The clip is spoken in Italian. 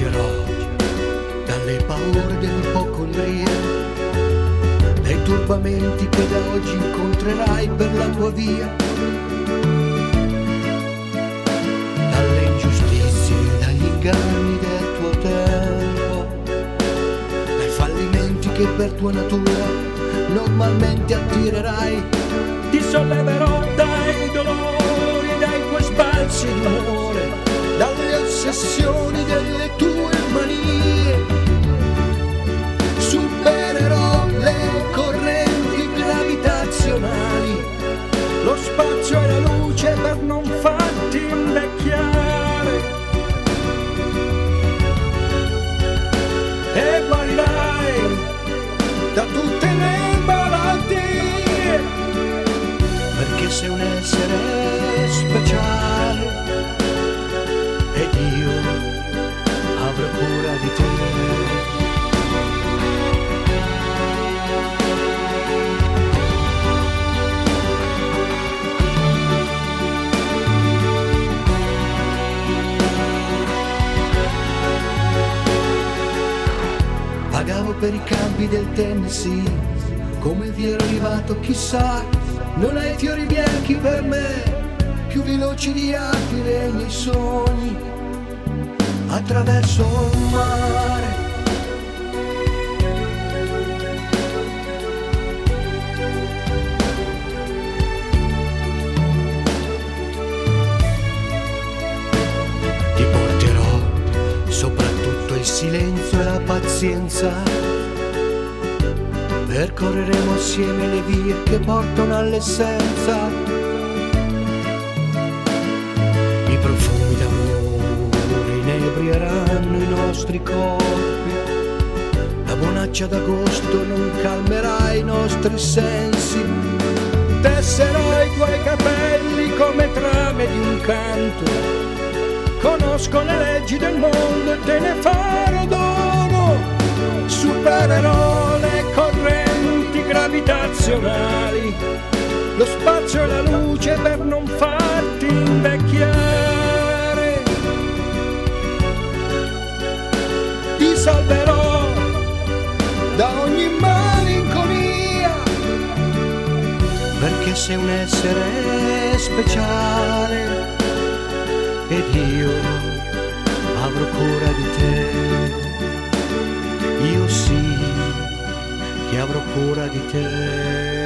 proteggerò dalle paure dell'ipocondria, dai turbamenti che da oggi incontrerai per la tua via, dalle ingiustizie, dagli inganni del tuo tempo, dai fallimenti che per tua natura normalmente attirerai. Ti solleverò dai dolori, dai tuoi sbalzi d'umore, dalle ossessioni delle tue manie. Supererò le correnti gravitazionali, lo spazio e la luce per non farti invecchiare, e guarirai da tutte le malattie, perché sei un essere speciale ed io avrò cura di te. Pagavo per i campi del Tennessee, come vi ero arrivato chissà, non hai fiori bianchi per me, più veloci di aquile e i miei sogni, attraverso il mare. Ti porterò soprattutto il silenzio e la pazienza, percorreremo assieme le vie che portano all'essenza, i profumi d'amore inebrieranno i nostri corpi, la bonaccia d'agosto non calmerà i nostri sensi, tesserò i tuoi capelli come trame di un canto, conosco le leggi del mondo e te ne farò dono, supererò le correnti gravitazionali, lo spazio e la luce per non farti invecchiare, ti salverò da ogni malinconia, perché sei un essere speciale ed io avrò cura di te. Io sì che avrò cura di te.